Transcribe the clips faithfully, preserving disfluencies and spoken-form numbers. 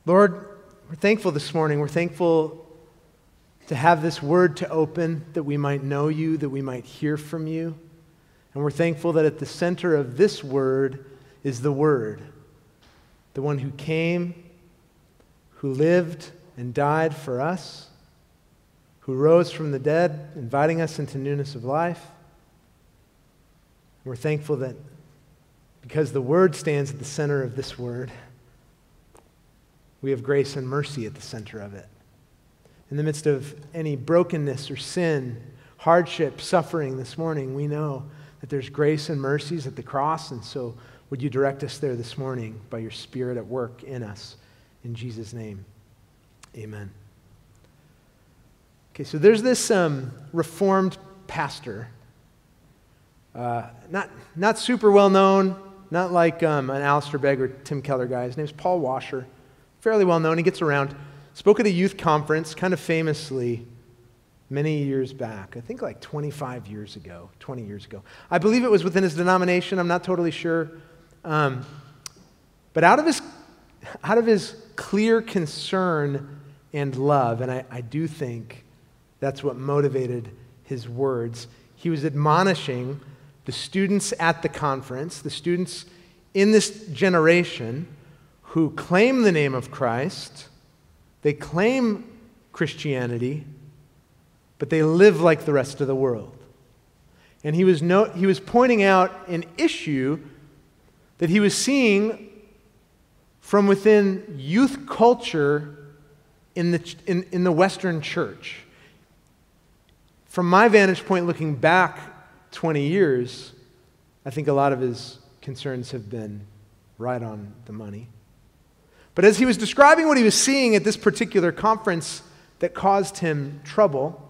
Lord, we're thankful this morning. We're thankful to have this word to open, that we might know you, that we might hear from you. And we're thankful that at the center of this word is the Word, the one who came, who lived and died for us, who rose from the dead, inviting us into newness of life. We're thankful that because the Word stands at the center of this word, we have grace and mercy at the center of it. In the midst of any brokenness or sin, hardship, suffering this morning, we know that there's grace and mercies at the cross, and so would you direct us there this morning by your Spirit at work in us. In Jesus' name, amen. Okay, so there's this um, Reformed pastor, uh, not, not super well known, not like um, an Alistair Begg or Tim Keller guy. His name's Paul Washer, fairly well known. He gets around. Spoke at a youth conference, kind of famously, many years back. I think like twenty-five years ago, twenty years ago. I believe it was within his denomination. I'm not totally sure. Um, but out of his, out of his clear concern and love, and I, I do think that's what motivated his words, he was admonishing the students at the conference, the students in this generation who claim the name of Christ. They claim Christianity, but they live like the rest of the world. And he was no, he was pointing out an issue that he was seeing from within youth culture in the, in, in the Western church. From my vantage point, looking back twenty years, I think a lot of his concerns have been right on the money. But as he was describing what he was seeing at this particular conference that caused him trouble,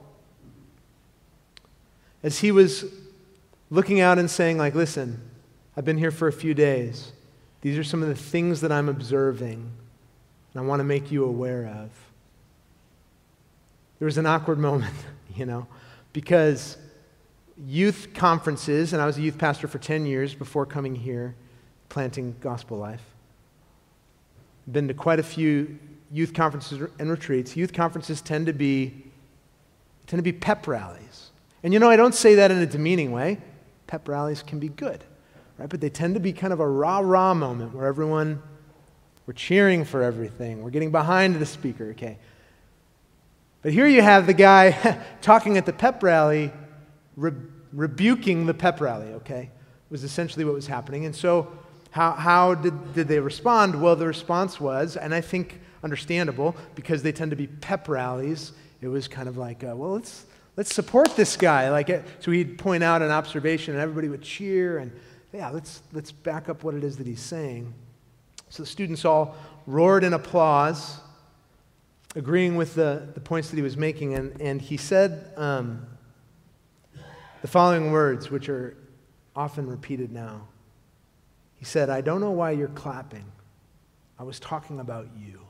as he was looking out and saying, like, listen, I've been here for a few days. These are some of the things that I'm observing, and I want to make you aware of. There was an awkward moment, you know, because youth conferences, and I was a youth pastor for ten years before coming here, planting Gospel Life. Been to quite a few youth conferences and retreats. Youth conferences tend to be tend to be pep rallies. And you know, I don't say that in a demeaning way. Pep rallies can be good, right? But they tend to be kind of a rah-rah moment where everyone, we're cheering for everything. We're getting behind the speaker, okay? But here you have the guy talking at the pep rally, re- rebuking the pep rally, okay? Was essentially what was happening. And so how, how did, did they respond? Well, the response was, and I think understandable, because they tend to be pep rallies, it was kind of like, uh, well, let's let's support this guy. Like, so he'd point out an observation, and everybody would cheer, and yeah, let's let's back up what it is that he's saying. So the students all roared in applause, agreeing with the, the points that he was making, and, and he said um, the following words, which are often repeated now. He said, I don't know why you're clapping. I was talking about you.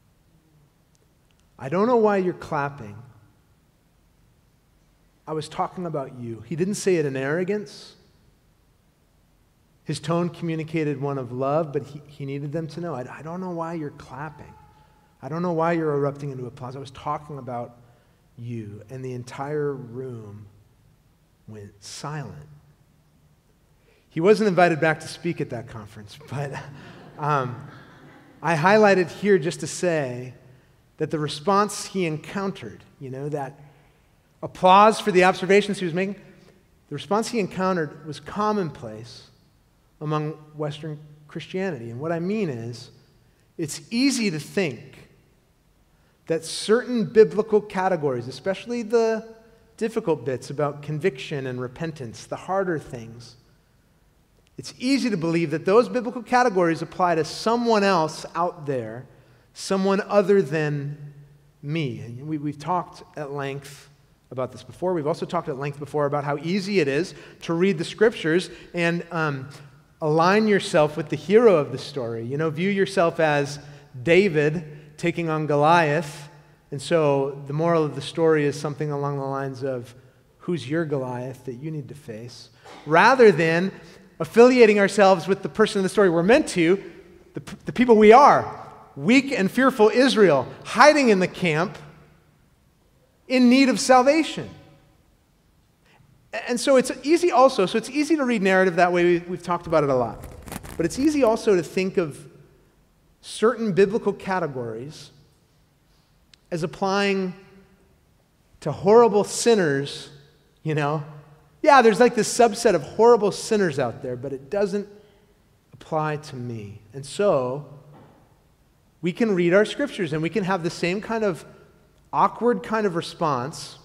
I don't know why you're clapping. I was talking about you. He didn't say it in arrogance. His tone communicated one of love, but he, he needed them to know, I, I don't know why you're clapping. I don't know why you're erupting into applause. I was talking about you. And the entire room went silent. He wasn't invited back to speak at that conference, but um, I highlighted here just to say that the response he encountered, you know, that applause for the observations he was making, the response he encountered was commonplace among Western Christianity. And what I mean is, it's easy to think that certain biblical categories, especially the difficult bits about conviction and repentance, the harder things, it's easy to believe that those biblical categories apply to someone else out there, someone other than me. And we, we've talked at length about this before. We've also talked at length before about how easy it is to read the scriptures and um, align yourself with the hero of the story. You know, view yourself as David taking on Goliath. And so the moral of the story is something along the lines of, who's your Goliath that you need to face? Rather than affiliating ourselves with the person in the story we're meant to, the, the people we are, weak and fearful Israel hiding in the camp in need of salvation. And so it's easy also, so it's easy to read narrative that way. We've talked about it a lot. But it's easy also to think of certain biblical categories as applying to horrible sinners, you know. Yeah, there's like this subset of horrible sinners out there, but it doesn't apply to me. And so we can read our scriptures and we can have the same kind of awkward kind of response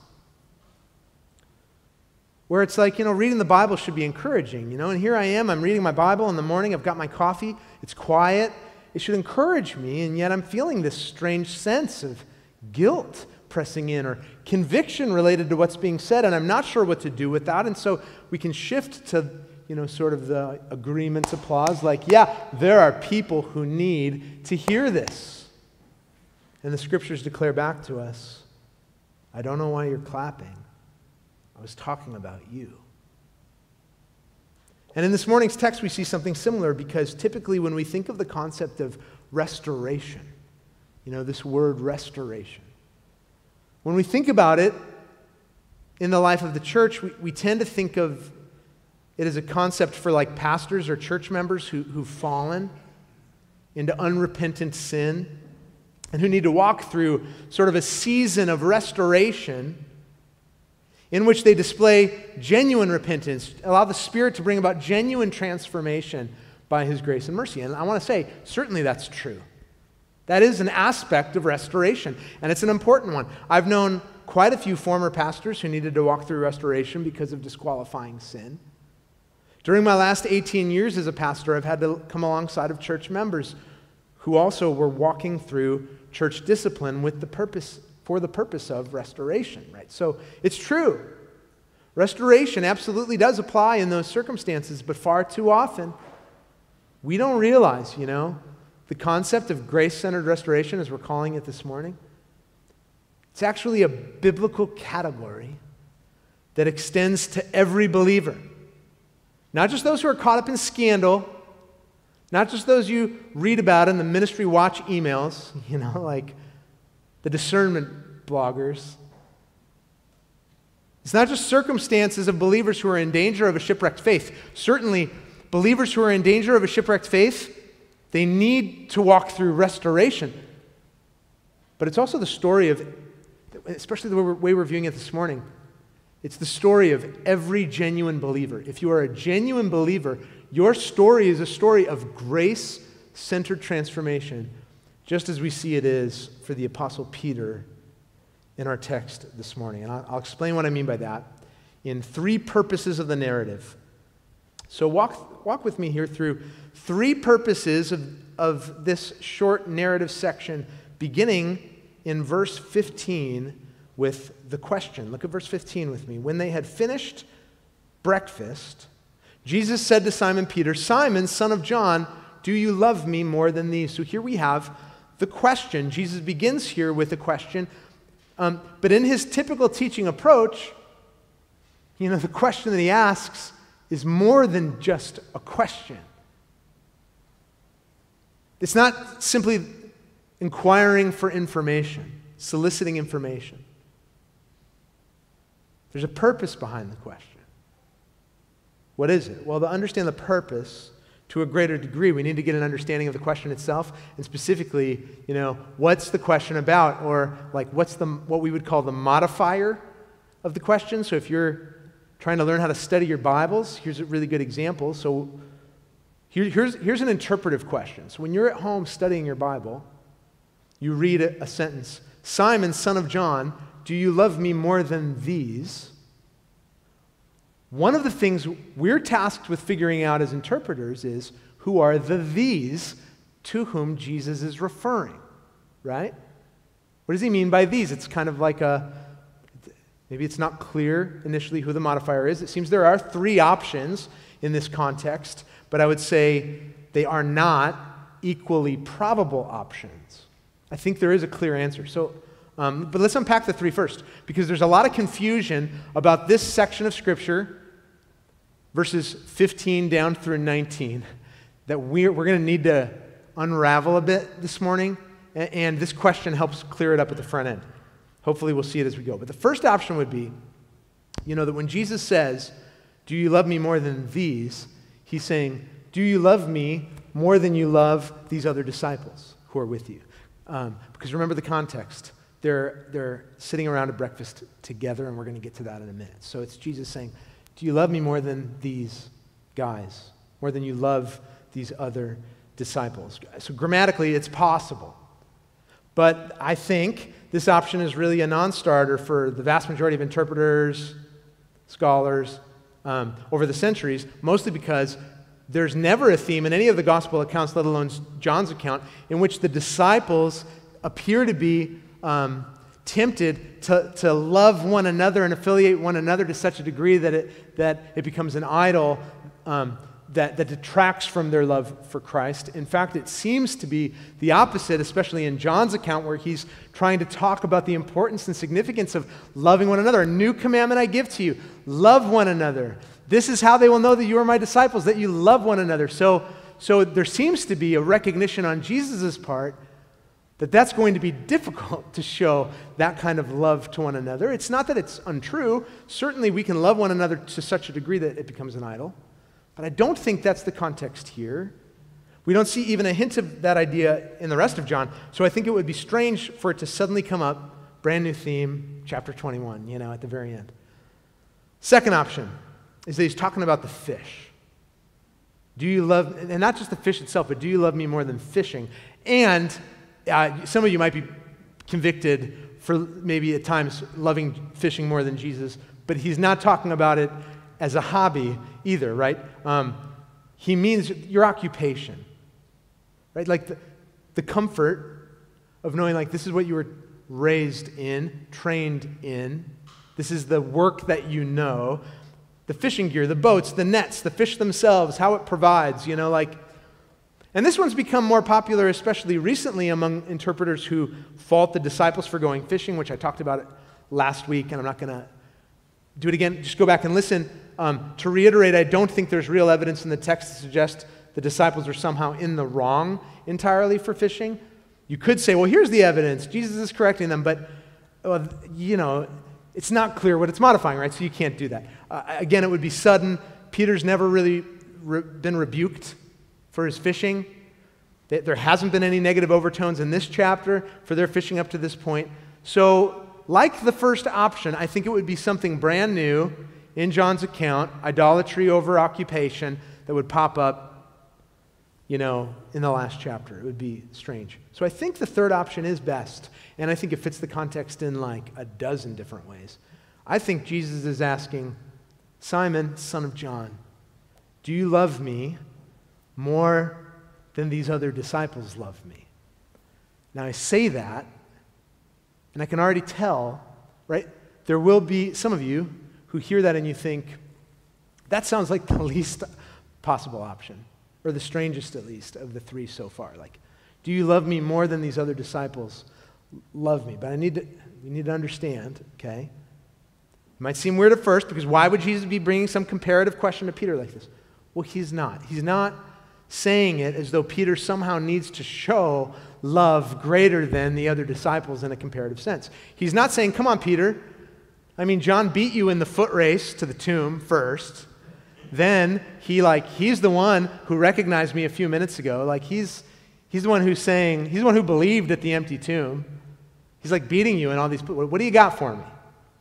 where it's like, you know, reading the Bible should be encouraging, you know, and here I am, I'm reading my Bible in the morning, I've got my coffee, it's quiet, it should encourage me, and yet I'm feeling this strange sense of guilt pressing in or conviction related to what's being said, and I'm not sure what to do with that, and so we can shift to, you know, sort of the agreement applause, like, yeah, there are people who need to hear this. And the scriptures declare back to us, I don't know why you're clapping. I was talking about you. And in this morning's text, we see something similar because typically when we think of the concept of restoration, you know, this word restoration, when we think about it in the life of the church, we, we tend to think of it as a concept for like pastors or church members who, who've fallen into unrepentant sin and who need to walk through sort of a season of restoration in which they display genuine repentance, allow the Spirit to bring about genuine transformation by His grace and mercy. And I want to say, certainly that's true. That is an aspect of restoration, and it's an important one. I've known quite a few former pastors who needed to walk through restoration because of disqualifying sin. During my last eighteen years as a pastor, I've had to come alongside of church members who also were walking through church discipline with the purpose for the purpose of restoration, right? So it's true. Restoration absolutely does apply in those circumstances, but far too often we don't realize, you know, the concept of grace-centered restoration, as we're calling it this morning. It's actually a biblical category that extends to every believer. Not just those who are caught up in scandal, not just those you read about in the ministry watch emails, you know, like the discernment bloggers. It's not just circumstances of believers who are in danger of a shipwrecked faith. Certainly, believers who are in danger of a shipwrecked faith, they need to walk through restoration. But it's also the story of, especially the way we're, way we're viewing it this morning, it's the story of every genuine believer. If you are a genuine believer, your story is a story of grace-centered transformation, just as we see it is for the Apostle Peter in our text this morning. And I'll, I'll explain what I mean by that in three purposes of the narrative. So walk, walk with me here through three purposes of, of this short narrative section, beginning in verse fifteen with the question. Look at verse fifteen with me. When they had finished breakfast, Jesus said to Simon Peter, Simon, son of John, do you love me more than these? So here we have the question. Jesus begins here with a question, um, but in his typical teaching approach, you know, the question that he asks is more than just a question. It's not simply inquiring for information, soliciting information. There's a purpose behind the question. What is it? Well, to understand the purpose to a greater degree, we need to get an understanding of the question itself, and specifically, you know, what's the question about, or like what's the what we would call the modifier of the question. So if you're trying to learn how to study your Bibles, here's a really good example. So here, here's, here's an interpretive question. So when you're at home studying your Bible, you read a, a sentence, Simon, son of John, do you love me more than these? One of the things we're tasked with figuring out as interpreters is who are the these to whom Jesus is referring, right? What does he mean by these? It's kind of like a, maybe it's not clear initially who the modifier is. It seems there are three options in this context, but I would say they are not equally probable options. I think there is a clear answer. So, um, but let's unpack the three first, because there's a lot of confusion about this section of Scripture, verses fifteen down through nineteen, that we're, we're going to need to unravel a bit this morning, and, and this question helps clear it up at the front end. Hopefully we'll see it as we go. But the first option would be, you know, that when Jesus says, do you love me more than these? He's saying, do you love me more than you love these other disciples who are with you? Um, because remember the context. They're, they're sitting around at breakfast together, and we're going to get to that in a minute. So it's Jesus saying, do you love me more than these guys? More than you love these other disciples? So grammatically, it's possible. But I think this option is really a non-starter for the vast majority of interpreters, scholars, um, over the centuries, mostly because there's never a theme in any of the gospel accounts, let alone John's account, in which the disciples appear to be um, tempted to, to love one another and affiliate one another to such a degree that it, that it becomes an idol um, that, that detracts from their love for Christ. In fact, it seems to be the opposite, especially in John's account, where he's trying to talk about the importance and significance of loving one another. A new commandment I give to you, love one another. This is how they will know that you are my disciples, that you love one another. So, so there seems to be a recognition on Jesus' part that that's going to be difficult to show that kind of love to one another. It's not that it's untrue. Certainly we can love one another to such a degree that it becomes an idol. But I don't think that's the context here. We don't see even a hint of that idea in the rest of John. So I think it would be strange for it to suddenly come up, brand new theme, chapter twenty-one, you know, at the very end. Second option is that he's talking about the fish. Do you love, and not just the fish itself, but do you love me more than fishing? And uh, some of you might be convicted for maybe at times loving fishing more than Jesus, but he's not talking about it as a hobby either, right? Um, he means your occupation, right? Like the, the comfort of knowing like this is what you were raised in, trained in. This is the work that you know. The fishing gear, the boats, the nets, the fish themselves, how it provides, you know, like. And this one's become more popular, especially recently among interpreters who fault the disciples for going fishing, which I talked about it last week, and I'm not going to do it again. Just go back and listen. Um, to reiterate, I don't think there's real evidence in the text to suggest the disciples are somehow in the wrong entirely for fishing. You could say, well, here's the evidence. Jesus is correcting them, but, well, you know, it's not clear what it's modifying, right? So you can't do that. Uh, again, it would be sudden. Peter's never really re- been rebuked for his fishing. There hasn't been any negative overtones in this chapter for their fishing up to this point. So, like the first option, I think it would be something brand new in John's account, idolatry over occupation, that would pop up, you know, in the last chapter. It would be strange. So I think the third option is best, and I think it fits the context in like a dozen different ways. I think Jesus is asking, Simon, son of John, do you love me more than these other disciples love me? Now I say that, and I can already tell, right? There will be some of you who hear that and you think, that sounds like the least possible option, or the strangest at least of the three so far. Like, do you love me more than these other disciples love me? But I need to, we need to understand, okay? It might seem weird at first, because why would Jesus be bringing some comparative question to Peter like this? Well, he's not. He's not saying it as though Peter somehow needs to show love greater than the other disciples in a comparative sense. He's not saying, come on, Peter. I mean, John beat you in the foot race to the tomb first. Then he like, he's the one who recognized me a few minutes ago. Like he's, he's the one who's saying, he's the one who believed at the empty tomb. He's like beating you and all these, what do you got for me?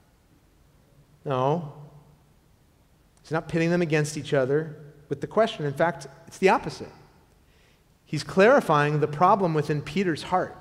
No. He's not pitting them against each other with the question. In fact, it's the opposite. He's clarifying the problem within Peter's heart.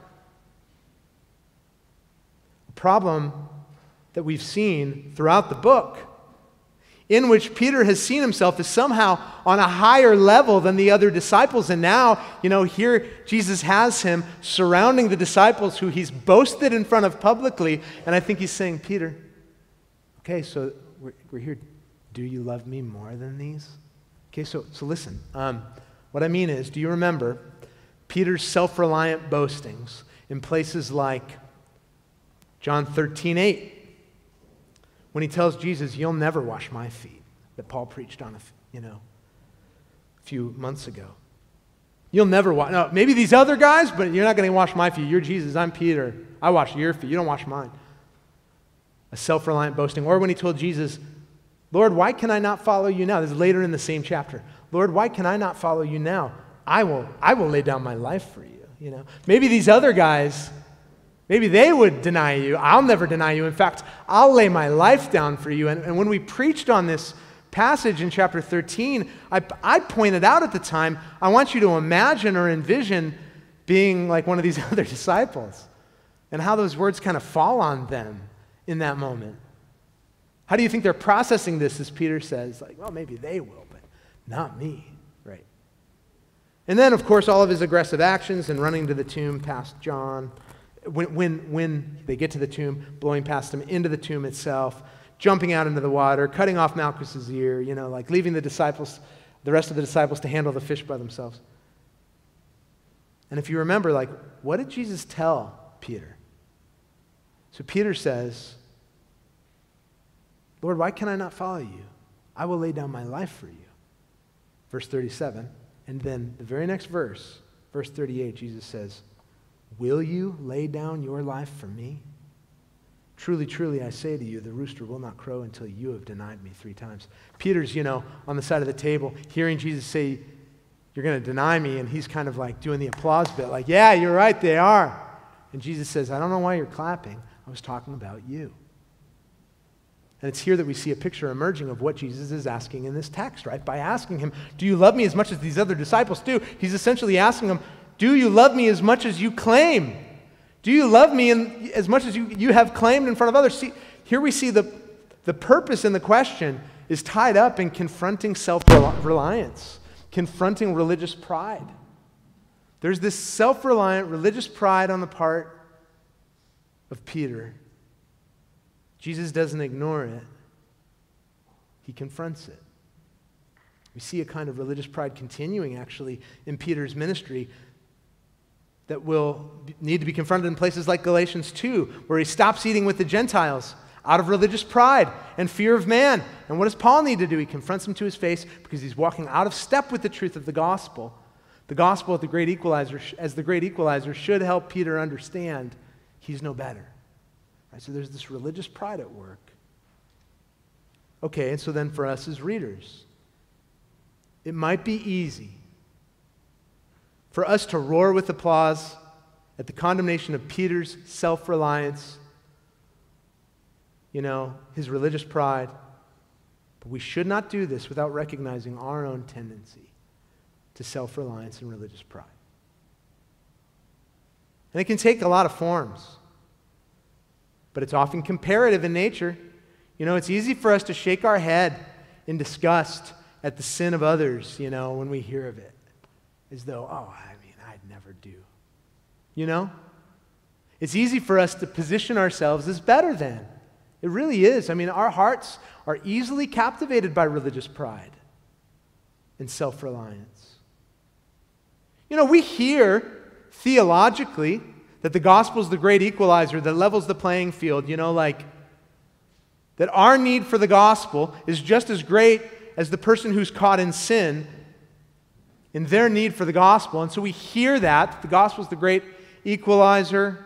A problem that we've seen throughout the book, in which Peter has seen himself as somehow on a higher level than the other disciples. And now, you know, here Jesus has him surrounding the disciples who he's boasted in front of publicly. And I think he's saying, Peter, okay, so we're, we're here. Do you love me more than these? Okay, so, so listen. Um, what I mean is, do you remember Peter's self-reliant boastings in places like John thirteen eight? When he tells Jesus, you'll never wash my feet, that Paul preached on a, you know, a few months ago. You'll never wash. No, maybe these other guys, but you're not going to wash my feet. You're Jesus. I'm Peter. I wash your feet. You don't wash mine. A self-reliant boasting. Or when he told Jesus, Lord, why can I not follow you now? This is later in the same chapter. Lord, why can I not follow you now? I will, I will lay down my life for you. You know, maybe these other guys, maybe they would deny you. I'll never deny you. In fact, I'll lay my life down for you. And, and when we preached on this passage in chapter thirteen, I, I pointed out at the time, I want you to imagine or envision being like one of these other disciples and how those words kind of fall on them in that moment. How do you think they're processing this, as Peter says? Like, well, maybe they will, but not me, right? And then, of course, all of his aggressive actions and running to the tomb past John, when, when, when they get to the tomb, blowing past him into the tomb itself, jumping out into the water, cutting off Malchus's ear, you know, like leaving the disciples, the rest of the disciples to handle the fish by themselves. And if you remember, like, what did Jesus tell Peter? So Peter says, Lord, why can I not follow you? I will lay down my life for you. Verse thirty-seven. And then the very next verse, verse thirty-eight, Jesus says, will you lay down your life for me? Truly, truly, I say to you, the rooster will not crow until you have denied me three times. Peter's, you know, on the side of the table, hearing Jesus say, you're going to deny me, and he's kind of like doing the applause bit, like, yeah, you're right, they are. And Jesus says, I don't know why you're clapping. I was talking about you. And it's here that we see a picture emerging of what Jesus is asking in this text, right? By asking him, do you love me as much as these other disciples do? He's essentially asking them, do you love me as much as you claim? Do you love me in, as much as you, you have claimed in front of others? See, here we see the, the purpose in the question is tied up in confronting self-reliance, confronting religious pride. There's this self-reliant religious pride on the part of Peter. Jesus doesn't ignore it. He confronts it. We see a kind of religious pride continuing, actually, in Peter's ministry that will need to be confronted in places like Galatians two, where he stops eating with the Gentiles out of religious pride and fear of man. And what does Paul need to do? He confronts him to his face because he's walking out of step with the truth of the gospel. The gospel at the great equalizer, as the great equalizer, should help Peter understand he's no better. Right, so there's this religious pride at work. Okay, and so then for us as readers, it might be easy for us to roar with applause at the condemnation of Peter's self-reliance, you know, his religious pride. But we should not do this without recognizing our own tendency to self-reliance and religious pride. And it can take a lot of forms, but it's often comparative in nature. You know, it's easy for us to shake our head in disgust at the sin of others, you know, when we hear of it, as though, oh, I mean, I'd never do. You know? It's easy for us to position ourselves as better than. It really is. I mean, our hearts are easily captivated by religious pride and self-reliance. You know, we hear theologically that the gospel is the great equalizer that levels the playing field, you know, like that our need for the gospel is just as great as the person who's caught in sin in their need for the gospel. And so we hear that the gospel is the great equalizer,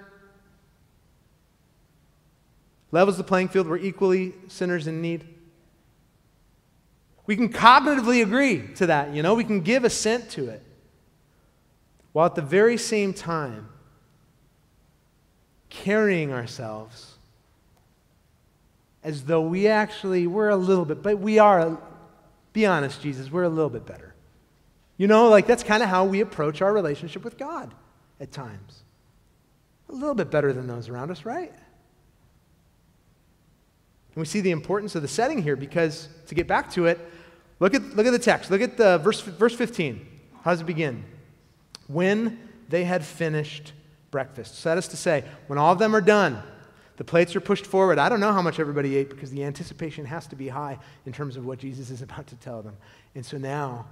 levels the playing field, we're equally sinners in need. We can cognitively agree to that, you know, we can give assent to it, while at the very same time carrying ourselves as though we actually, we're a little bit, but we are, be honest, Jesus, we're a little bit better. You know, like that's kind of how we approach our relationship with God at times. A little bit better than those around us, right? And we see the importance of the setting here because, to get back to it, look at, look at the text. Look at the verse, verse fifteen. How does it begin? When they had finished breakfast. So that is to say, when all of them are done, the plates are pushed forward. I don't know how much everybody ate because the anticipation has to be high in terms of what Jesus is about to tell them. And so now,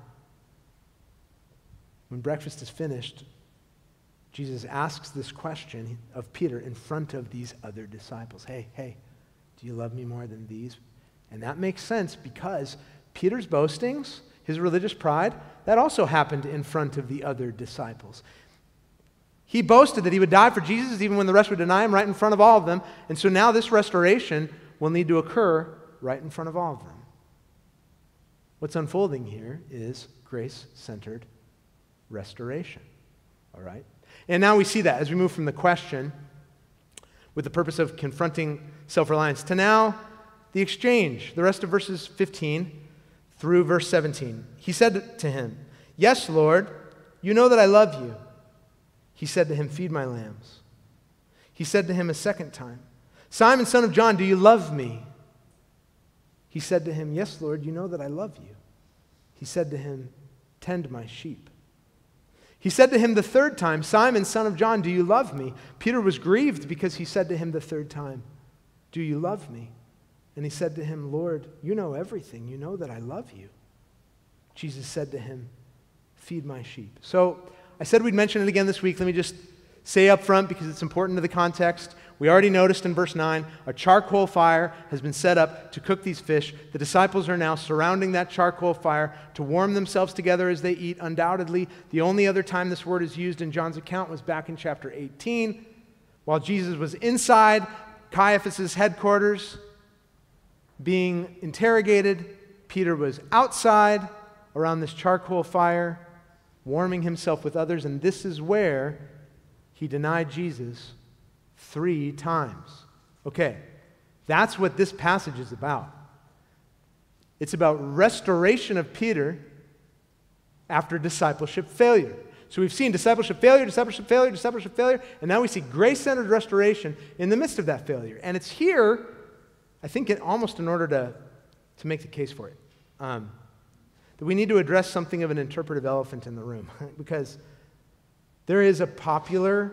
when breakfast is finished, Jesus asks this question of Peter in front of these other disciples. Hey, hey, do you love me more than these? And that makes sense because Peter's boastings, his religious pride, that also happened in front of the other disciples. He boasted that he would die for Jesus even when the rest would deny him right in front of all of them. And so now this restoration will need to occur right in front of all of them. What's unfolding here is grace-centered restoration. All right? And now we see that as we move from the question with the purpose of confronting self-reliance to now the exchange, the rest of verses fifteen through verse seventeen. He said to him, "Yes, Lord, you know that I love you." He said to him, "Feed my lambs." He said to him a second time, "Simon, son of John, do you love me?" He said to him, "Yes, Lord, you know that I love you." He said to him, "Tend my sheep." He said to him the third time, "Simon, son of John, do you love me?" Peter was grieved because he said to him the third time, "Do you love me?" And he said to him, "Lord, you know everything. You know that I love you." Jesus said to him, "Feed my sheep." So I said we'd mention it again this week. Let me just say up front, because it's important to the context. We already noticed in verse nine, a charcoal fire has been set up to cook these fish. The disciples are now surrounding that charcoal fire to warm themselves together as they eat. Undoubtedly, the only other time this word is used in John's account was back in chapter eighteen, while Jesus was inside Caiaphas' headquarters being interrogated. Peter was outside around this charcoal fire, warming himself with others, and this is where he denied Jesus three times. Okay, that's what this passage is about. It's about restoration of Peter after discipleship failure. So we've seen discipleship failure, discipleship failure, discipleship failure, and now we see grace-centered restoration in the midst of that failure. And it's here, I think, it, almost in order to, to make the case for it, um, that we need to address something of an interpretive elephant in the room, because there is a popular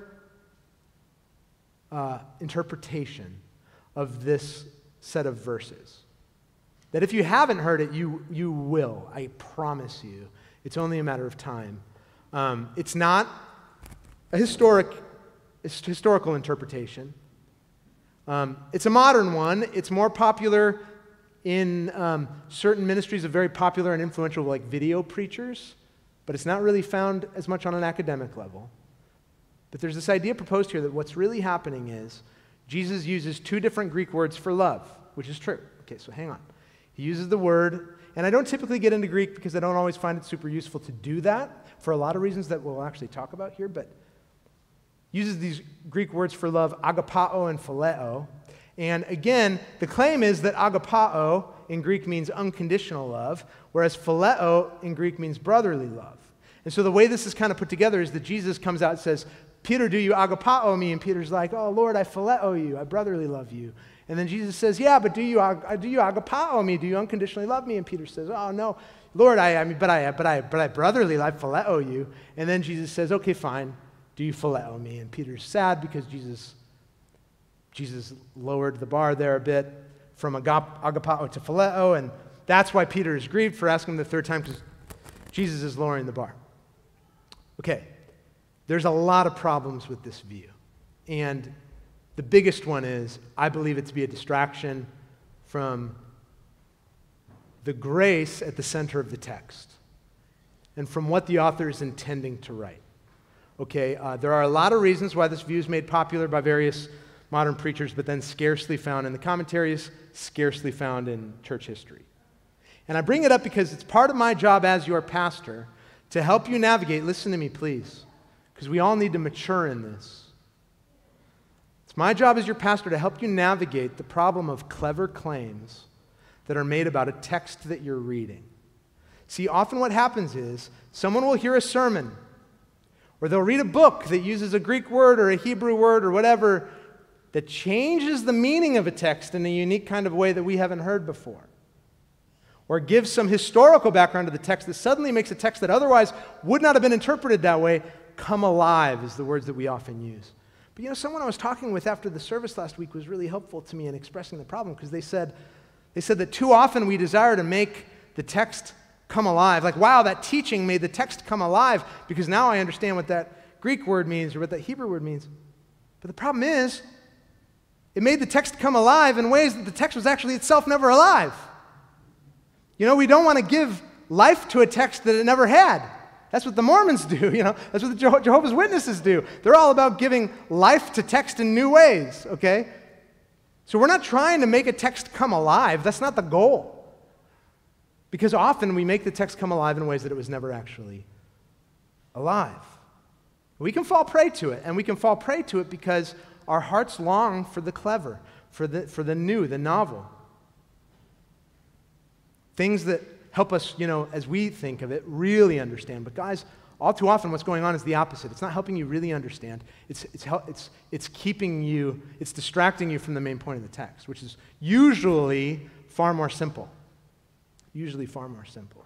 uh, interpretation of this set of verses that if you haven't heard it, you, you will. I promise you. It's only a matter of time. Um, it's not a historic, it's historical interpretation. Um, it's a modern one. It's more popular in um, certain ministries of very popular and influential, like video preachers, but it's not really found as much on an academic level. But there's this idea proposed here that what's really happening is Jesus uses two different Greek words for love, which is true. Okay, so hang on. He uses the word, and I don't typically get into Greek because I don't always find it super useful to do that for a lot of reasons that we'll actually talk about here, but uses these Greek words for love, agapao and phileo. And again, the claim is that agapao in Greek means unconditional love, whereas phileo in Greek means brotherly love. And so the way this is kind of put together is that Jesus comes out and says, "Peter, do you agapao me?" And Peter's like, "Oh, Lord, I phileo you. I brotherly love you." And then Jesus says, "Yeah, but do you do you agapao me? Do you unconditionally love me?" And Peter says, "Oh, no, Lord, I, I mean, but I, but I, but I brotherly, I phileo you." And then Jesus says, "Okay, fine. Do you phileo me?" And Peter's sad because Jesus, Jesus lowered the bar there a bit from agap, agapao to phileo, and that's why Peter is grieved for asking him the third time, because Jesus is lowering the bar. Okay, there's a lot of problems with this view, and the biggest one is I believe it to be a distraction from the grace at the center of the text and from what the author is intending to write. Okay, uh, there are a lot of reasons why this view is made popular by various modern preachers, but then scarcely found in the commentaries, scarcely found in church history. And I bring it up because it's part of my job as your pastor to help you navigate. Listen to me, please, because we all need to mature in this. It's my job as your pastor to help you navigate the problem of clever claims that are made about a text that you're reading. See, often what happens is someone will hear a sermon, or they'll read a book that uses a Greek word or a Hebrew word or whatever that changes the meaning of a text in a unique kind of way that we haven't heard before, or gives some historical background to the text that suddenly makes a text that otherwise would not have been interpreted that way come alive, is the words that we often use. But you know, someone I was talking with after the service last week was really helpful to me in expressing the problem, because they said, they said that too often we desire to make the text come alive. Like, wow, that teaching made the text come alive because now I understand what that Greek word means or what that Hebrew word means. But the problem is, it made the text come alive in ways that the text was actually itself never alive. You know, we don't want to give life to a text that it never had. That's what the Mormons do, you know. That's what the Jeho- Jehovah's Witnesses do. They're all about giving life to text in new ways, okay? So we're not trying to make a text come alive. That's not the goal. Because often we make the text come alive in ways that it was never actually alive. We can fall prey to it, and we can fall prey to it because our hearts long for the clever, for the, for the new, the novel. Things that help us, you know, as we think of it, really understand. But guys, all too often what's going on is the opposite. It's not helping you really understand. It's, it's, it's, it's keeping you, it's distracting you from the main point of the text, which is usually far more simple. Usually far more simple.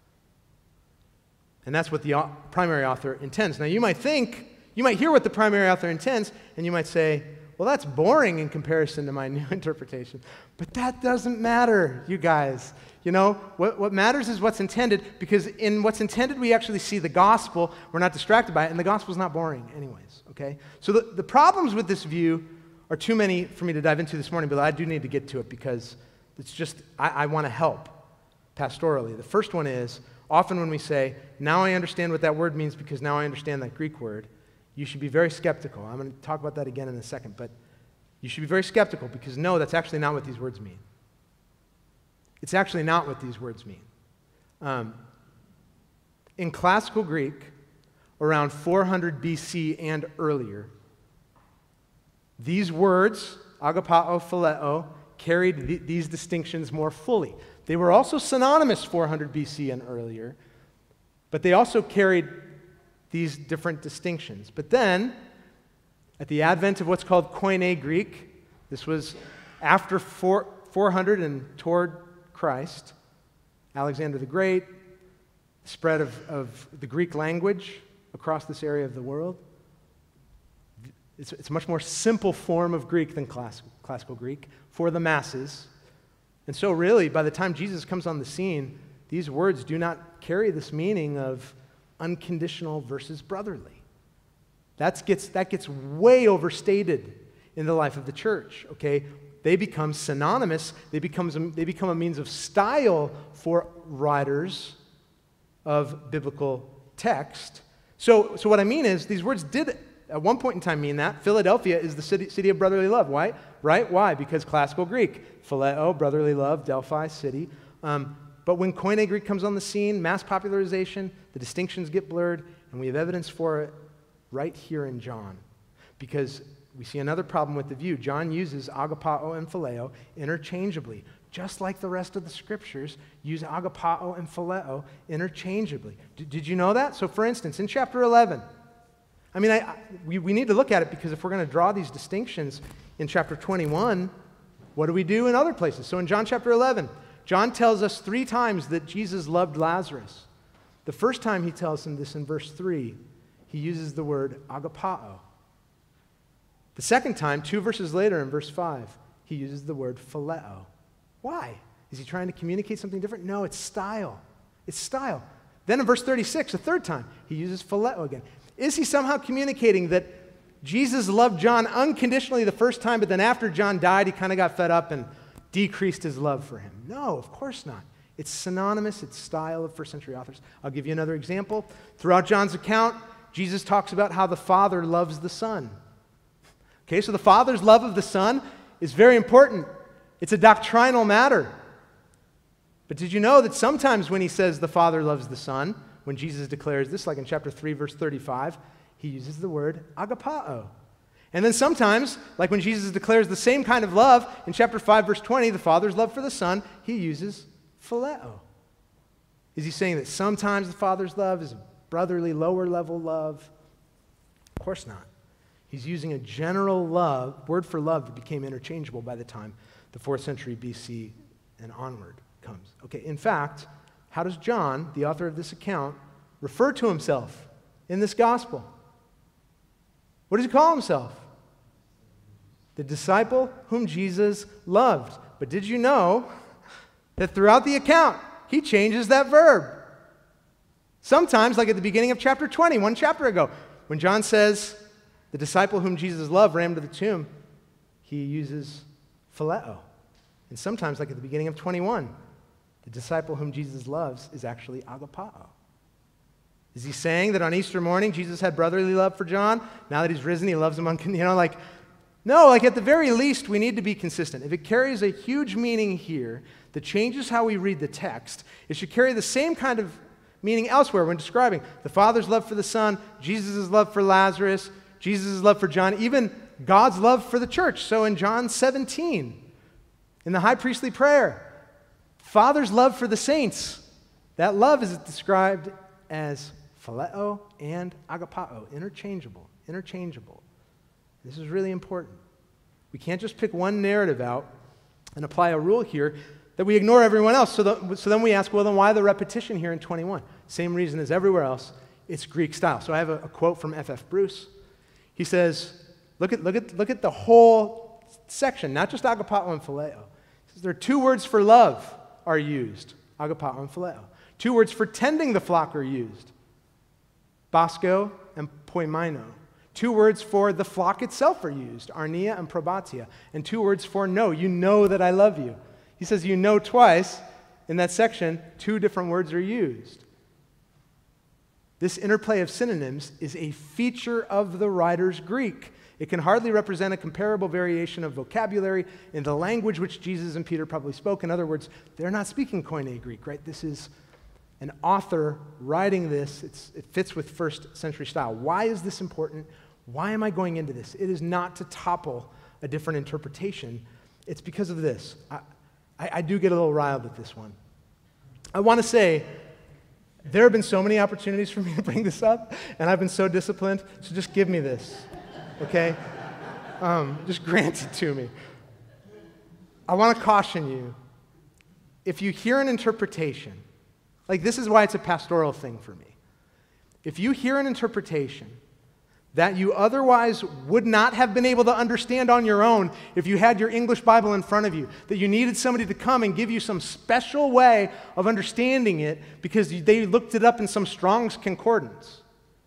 And that's what the au- primary author intends. Now, you might think, you might hear what the primary author intends, and you might say, well, that's boring in comparison to my new interpretation. But that doesn't matter, you guys. You know, what, what matters is what's intended, because in what's intended, we actually see the gospel. We're not distracted by it, and the gospel's not boring anyways, okay? So the, the problems with this view are too many for me to dive into this morning, but I do need to get to it because it's just, I, I want to help pastorally. The first one is, often when we say, now I understand what that word means because now I understand that Greek word, you should be very skeptical. I'm going to talk about that again in a second, but you should be very skeptical because no, that's actually not what these words mean. It's actually not what these words mean. Um, in classical Greek, around four hundred B C and earlier, these words, agapao, phileo, carried th- these distinctions more fully. They were also synonymous four hundred B C and earlier, but they also carried these different distinctions. But then, at the advent of what's called Koine Greek, this was after four, 400 and toward Christ, Alexander the Great, the spread of, of the Greek language across this area of the world. It's, it's a much more simple form of Greek than class, classical Greek for the masses. And so really, by the time Jesus comes on the scene, these words do not carry this meaning of unconditional versus brotherly. That's gets, that gets way overstated in the life of the church, okay? They become synonymous. They become, they become a means of style for writers of biblical text. So, so what I mean is, these words did at one point in time mean that. Philadelphia is the city, city of brotherly love. Why? Right? Why? Because classical Greek, phileo, brotherly love, Delphi, city. Um, but when Koine Greek comes on the scene, mass popularization, the distinctions get blurred, and we have evidence for it right here in John. Because we see another problem with the view. John uses agapao and phileo interchangeably, just like the rest of the scriptures use agapao and phileo interchangeably. D- did you know that? So for instance, in chapter eleven, I mean, I, I, we, we need to look at it because if we're going to draw these distinctions in chapter twenty-one, what do we do in other places? So in John chapter eleven, John tells us three times that Jesus loved Lazarus. The first time he tells him this in verse three, he uses the word agapao. The second time, two verses later in verse five, he uses the word phileo. Why? Is he trying to communicate something different? No, it's style. It's style. Then in verse thirty-six, a third time, he uses phileo again. Is he somehow communicating that Jesus loved John unconditionally the first time, but then after John died, he kind of got fed up and decreased his love for him? No, of course not. It's synonymous. It's style of first century authors. I'll give you another example. Throughout John's account, Jesus talks about how the Father loves the Son. Okay, so the Father's love of the Son is very important. It's a doctrinal matter. But did you know that sometimes when he says the Father loves the Son, when Jesus declares this, like in chapter three, verse thirty-five, he uses the word agapao. And then sometimes, like when Jesus declares the same kind of love in chapter five, verse twenty, the Father's love for the Son, he uses phileo. Is he saying that sometimes the Father's love is a brotherly, lower level love? Of course not. He's using a general love, word for love that became interchangeable by the time the fourth century B C and onward comes. Okay, in fact, how does John, the author of this account, refer to himself in this gospel? What does he call himself? The disciple whom Jesus loved. But did you know that throughout the account, he changes that verb? Sometimes, like at the beginning of chapter twenty, one chapter ago, when John says, the disciple whom Jesus loved ran to the tomb, he uses phileo. And sometimes, like at the beginning of twenty-one, The disciple whom Jesus loves is actually agapao. Is he saying that on Easter morning, Jesus had brotherly love for John? Now that he's risen, he loves him, un- you know, like, no, like at the very least, we need to be consistent. If it carries a huge meaning here that changes how we read the text, it should carry the same kind of meaning elsewhere when describing the Father's love for the Son, Jesus' love for Lazarus, Jesus' love for John, even God's love for the church. So in John seventeen, in the high priestly prayer, Father's love for the saints, that love is described as phileo and agapao, interchangeable, interchangeable. This is really important. We can't just pick one narrative out and apply a rule here that we ignore everyone else. So, the, so then we ask, well, then why the repetition here in twenty-one? Same reason as everywhere else. It's Greek style. So I have a, a quote from F F Bruce. He says, look at, look at, look at the whole section, not just agapao and phileo. He says, there are two words for love are used, agapao and phileo. Two words for tending the flock are used, basko and poimaino. Two words for the flock itself are used, arnia and probatia. And two words for know, you know that I love you. He says you know twice. In that section, two different words are used. This interplay of synonyms is a feature of the writer's Greek. It can hardly represent a comparable variation of vocabulary in the language which Jesus and Peter probably spoke. In other words, they're not speaking Koine Greek, right? This is an author writing this. It's, it fits with first century style. Why is this important? Why am I going into this? It is not to topple a different interpretation. It's because of this. I, I, I do get a little riled at this one. I want to say, there have been so many opportunities for me to bring this up, and I've been so disciplined, so just give me this, okay? Um, just grant it to me. I want to caution you, if you hear an interpretation, like this is why it's a pastoral thing for me. If you hear an interpretation that you otherwise would not have been able to understand on your own if you had your English Bible in front of you, that you needed somebody to come and give you some special way of understanding it because they looked it up in some Strong's Concordance,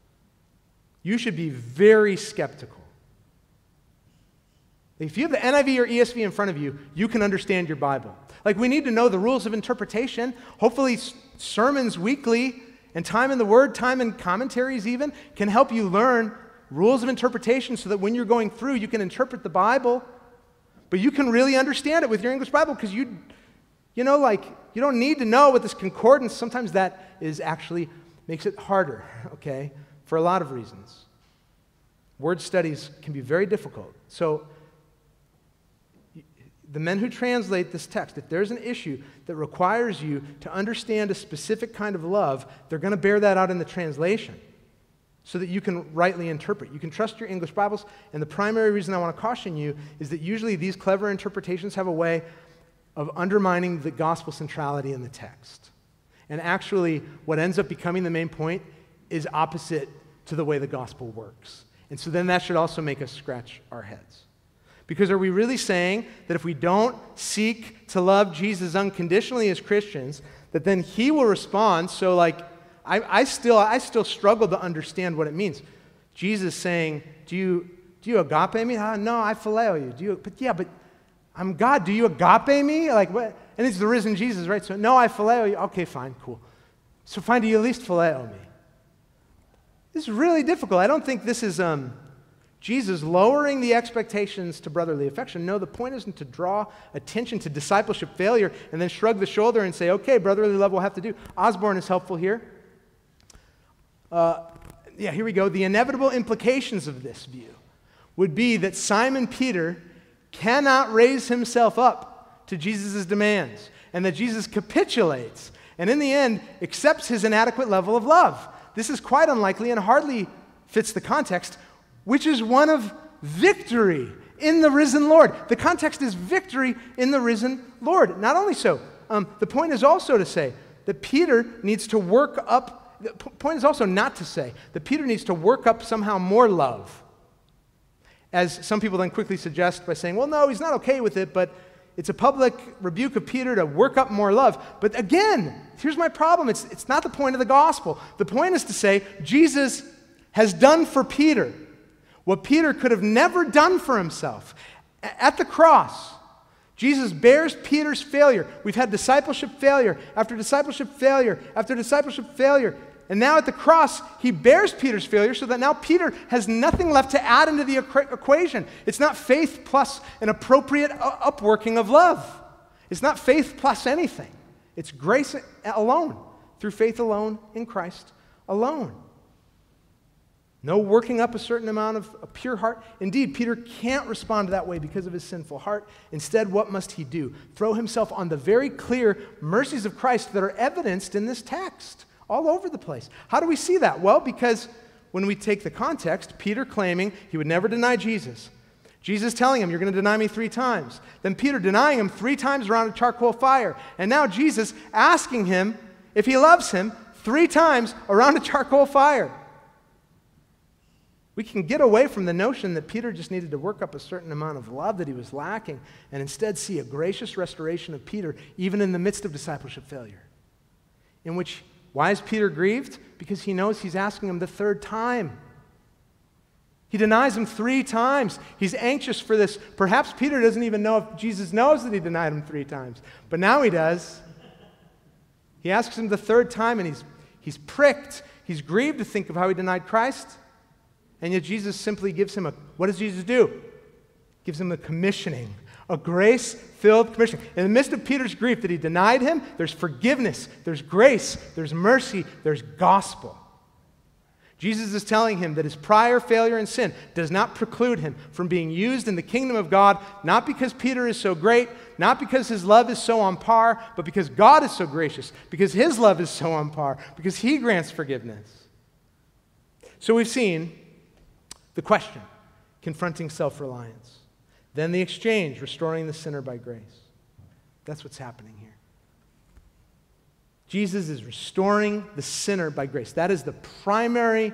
you should be very skeptical. If you have the N I V or E S V in front of you, you can understand your Bible. Like, we need to know the rules of interpretation. Hopefully, sermons weekly and time in the Word, time in commentaries even, can help you learn rules of interpretation so that when you're going through, you can interpret the Bible, but you can really understand it with your English Bible because you, you know, like, you don't need to know what this concordance, sometimes that is actually, makes it harder, okay, for a lot of reasons. Word studies can be very difficult. So, the men who translate this text, if there's an issue that requires you to understand a specific kind of love, they're going to bear that out in the translation so that you can rightly interpret. You can trust your English Bibles, and the primary reason I want to caution you is that usually these clever interpretations have a way of undermining the gospel centrality in the text. And actually, what ends up becoming the main point is opposite to the way the gospel works. And so then that should also make us scratch our heads. Because are we really saying that if we don't seek to love Jesus unconditionally as Christians, that then he will respond? So like, I, I still I still struggle to understand what it means. Jesus saying, do you do you agape me? Ah, no, I phileo you. Do you? But yeah, but I'm God. Do you agape me? Like what? And it's the risen Jesus, right? So no, I phileo you. Okay, fine, cool. So fine, do you at least phileo me? This is really difficult. I don't think this is um. Jesus lowering the expectations to brotherly affection. No, the point isn't to draw attention to discipleship failure and then shrug the shoulder and say, okay, brotherly love will have to do. Osborne is helpful here. Uh, yeah, here we go. The inevitable implications of this view would be that Simon Peter cannot raise himself up to Jesus' demands and that Jesus capitulates and in the end accepts his inadequate level of love. This is quite unlikely and hardly fits the context, which is one of victory in the risen Lord. The context is victory in the risen Lord. Not only so, um, the point is also to say that Peter needs to work up, the point is also not to say that Peter needs to work up somehow more love, as some people then quickly suggest by saying, well, no, he's not okay with it, but it's a public rebuke of Peter to work up more love. But again, here's my problem. It's, it's not the point of the gospel. The point is to say Jesus has done for Peter what Peter could have never done for himself. At the cross, Jesus bears Peter's failure. We've had discipleship failure after discipleship failure after discipleship failure. And now at the cross, he bears Peter's failure so that now Peter has nothing left to add into the equ- equation. It's not faith plus an appropriate upworking of love. It's not faith plus anything. It's grace alone, through faith alone, in Christ alone. No working up a certain amount of a pure heart. Indeed, Peter can't respond that way because of his sinful heart. Instead, what must he do? Throw himself on the very clear mercies of Christ that are evidenced in this text all over the place. How do we see that? Well, because when we take the context, Peter claiming he would never deny Jesus. Jesus telling him, you're going to deny me three times. Then Peter denying him three times around a charcoal fire. And now Jesus asking him if he loves him three times around a charcoal fire. We can get away from the notion that Peter just needed to work up a certain amount of love that he was lacking and instead see a gracious restoration of Peter even in the midst of discipleship failure. In which, why is Peter grieved? Because he knows he's asking him the third time. He denies him three times. He's anxious for this. Perhaps Peter doesn't even know if Jesus knows that he denied him three times. But now he does. He asks him the third time and he's, he's pricked. He's grieved to think of how he denied Christ. And yet Jesus simply gives him a, what does Jesus do? Gives him a commissioning, a grace-filled commissioning. In the midst of Peter's grief that he denied him, there's forgiveness, there's grace, there's mercy, there's gospel. Jesus is telling him that his prior failure and sin does not preclude him from being used in the kingdom of God, not because Peter is so great, not because his love is so on par, but because God is so gracious, because his love is so on par, because he grants forgiveness. So we've seen the question, confronting self-reliance. Then the exchange, restoring the sinner by grace. That's what's happening here. Jesus is restoring the sinner by grace. That is the primary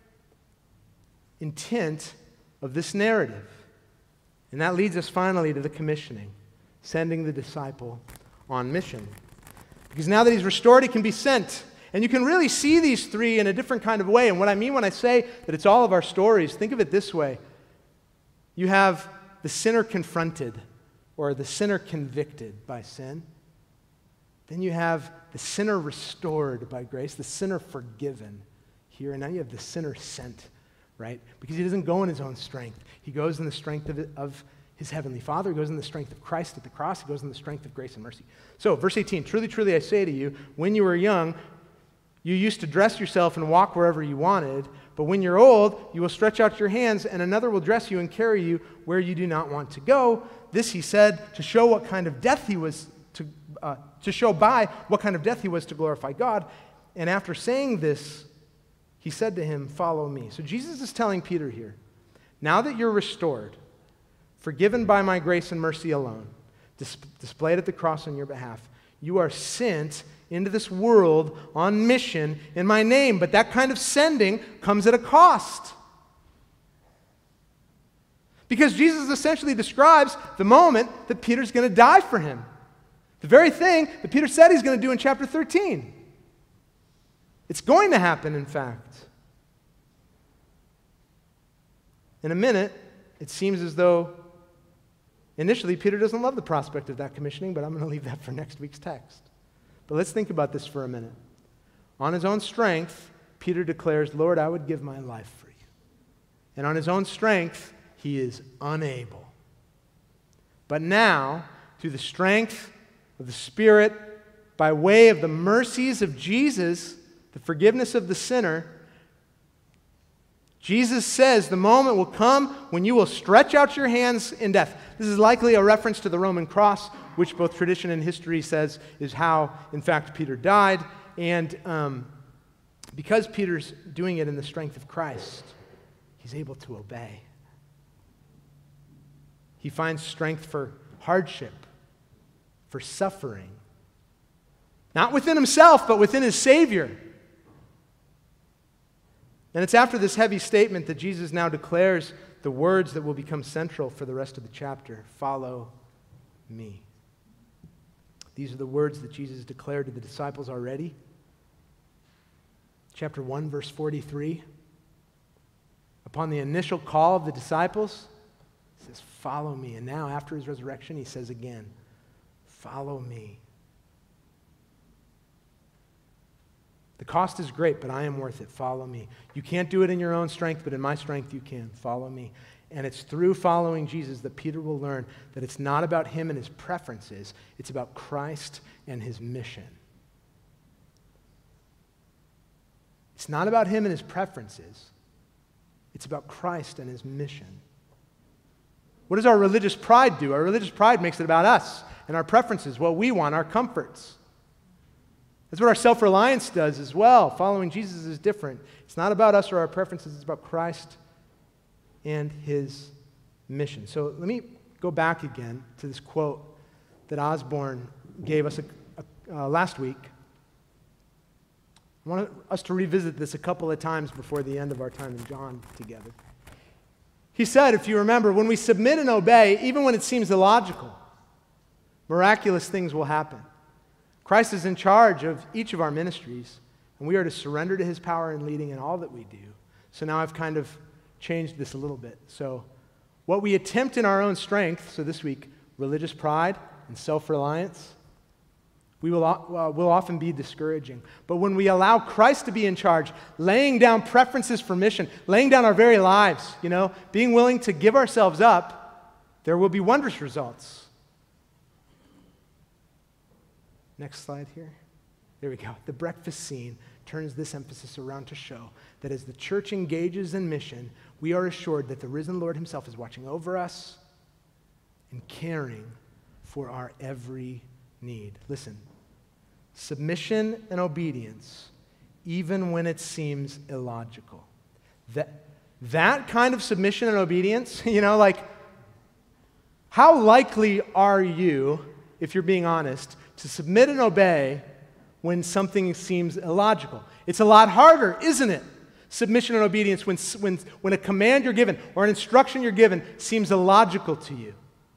intent of this narrative. And that leads us finally to the commissioning, sending the disciple on mission. Because now that he's restored, he can be sent. And you can really see these three in a different kind of way. And what I mean when I say that it's all of our stories, think of it this way. You have the sinner confronted or the sinner convicted by sin. Then you have the sinner restored by grace, the sinner forgiven here. And now you have the sinner sent, right? Because he doesn't go in his own strength. He goes in the strength of, of his heavenly Father. He goes in the strength of Christ at the cross. He goes in the strength of grace and mercy. So, verse eighteen, truly, truly, I say to you, when you were young, you used to dress yourself and walk wherever you wanted, but when you're old, you will stretch out your hands, and another will dress you and carry you where you do not want to go. This he said to show what kind of death he was to, uh, to show by what kind of death he was to glorify God. And after saying this, he said to him, follow me. So Jesus is telling Peter here, now that you're restored, forgiven by my grace and mercy alone, dis- displayed at the cross on your behalf, you are sent into this world on mission in my name. But that kind of sending comes at a cost. Because Jesus essentially describes the moment that Peter's going to die for him. The very thing that Peter said he's going to do in chapter thirteen. It's going to happen, in fact. In a minute, it seems as though initially Peter doesn't love the prospect of that commissioning, but I'm going to leave that for next week's text. But let's think about this for a minute. On his own strength, Peter declares, Lord, I would give my life for you. And on his own strength, he is unable. But now, through the strength of the Spirit, by way of the mercies of Jesus, the forgiveness of the sinner, Jesus says the moment will come when you will stretch out your hands in death. This is likely a reference to the Roman cross, which both tradition and history says is how, in fact, Peter died. And um, because Peter's doing it in the strength of Christ, he's able to obey. He finds strength for hardship, for suffering. Not within himself, but within his Savior. And it's after this heavy statement that Jesus now declares the words that will become central for the rest of the chapter. Follow me. These are the words that Jesus declared to the disciples already. Chapter one, verse forty-three. Upon the initial call of the disciples, it says, follow me. And now, after his resurrection, he says again, follow me. The cost is great, but I am worth it. Follow me. You can't do it in your own strength, but in my strength you can. Follow me. And it's through following Jesus that Peter will learn that it's not about him and his preferences. It's about Christ and his mission. It's not about him and his preferences. It's about Christ and his mission. What does our religious pride do? Our religious pride makes it about us and our preferences, what we want, our comforts. That's what our self-reliance does as well. Following Jesus is different. It's not about us or our preferences. It's about Christ and his mission. So let me go back again to this quote that Osborne gave us a, a, uh, last week. I want us to revisit this a couple of times before the end of our time in John together. He said, if you remember, when we submit and obey, even when it seems illogical, miraculous things will happen. Christ is in charge of each of our ministries, and we are to surrender to his power and leading in all that we do. So now I've kind of changed this a little bit. So what we attempt in our own strength, so this week, religious pride and self-reliance, we will, uh, will often be discouraging. But when we allow Christ to be in charge, laying down preferences for mission, laying down our very lives, you know, being willing to give ourselves up, there will be wondrous results. Next slide here. There we go. The breakfast scene turns this emphasis around to show that as the church engages in mission, we are assured that the risen Lord himself is watching over us and caring for our every need. Listen, submission and obedience, even when it seems illogical. That, that kind of submission and obedience, you know, like, how likely are you, if you're being honest, to submit and obey when something seems illogical? It's a lot harder, isn't it? Submission and obedience when, when, when a command you're given or an instruction you're given seems illogical to you.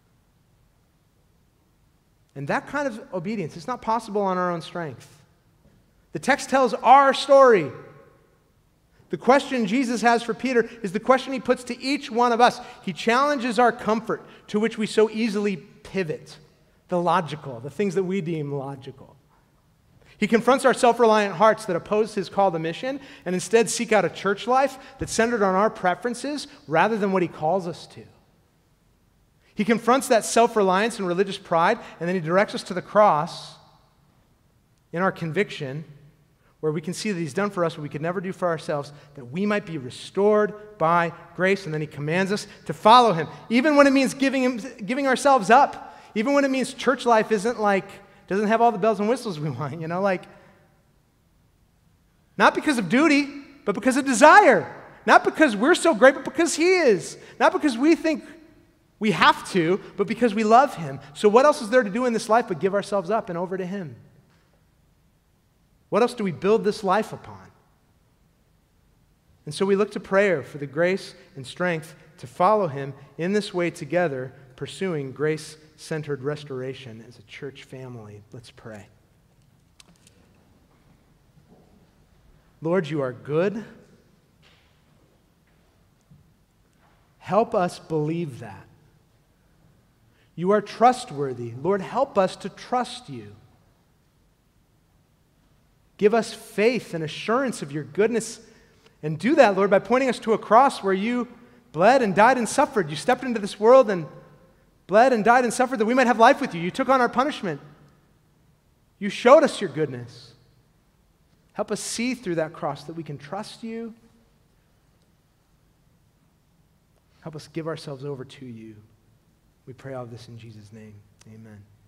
And that kind of obedience is not possible on our own strength. The text tells our story. The question Jesus has for Peter is the question he puts to each one of us. He challenges our comfort, to which we so easily pivot. The logical, the things that we deem logical. He confronts our self-reliant hearts that oppose his call to mission and instead seek out a church life that's centered on our preferences rather than what he calls us to. He confronts that self-reliance and religious pride, and then he directs us to the cross in our conviction, where we can see that he's done for us what we could never do for ourselves, that we might be restored by grace, and then he commands us to follow him, even when it means giving him, giving ourselves up. Even when it means church life isn't like, doesn't have all the bells and whistles we want, you know, like, not because of duty, but because of desire. Not because we're so great, but because he is. Not because we think we have to, but because we love him. So what else is there to do in this life but give ourselves up and over to him? What else do we build this life upon? And so we look to prayer for the grace and strength to follow him in this way together, pursuing grace-centered restoration as a church family. Let's pray. Lord, you are good. Help us believe that. You are trustworthy. Lord, help us to trust you. Give us faith and assurance of your goodness. And do that, Lord, by pointing us to a cross where you bled and died and suffered. You stepped into this world and bled and died and suffered that we might have life with you. You took on our punishment. You showed us your goodness. Help us see through that cross that we can trust you. Help us give ourselves over to you. We pray all this in Jesus' name. Amen.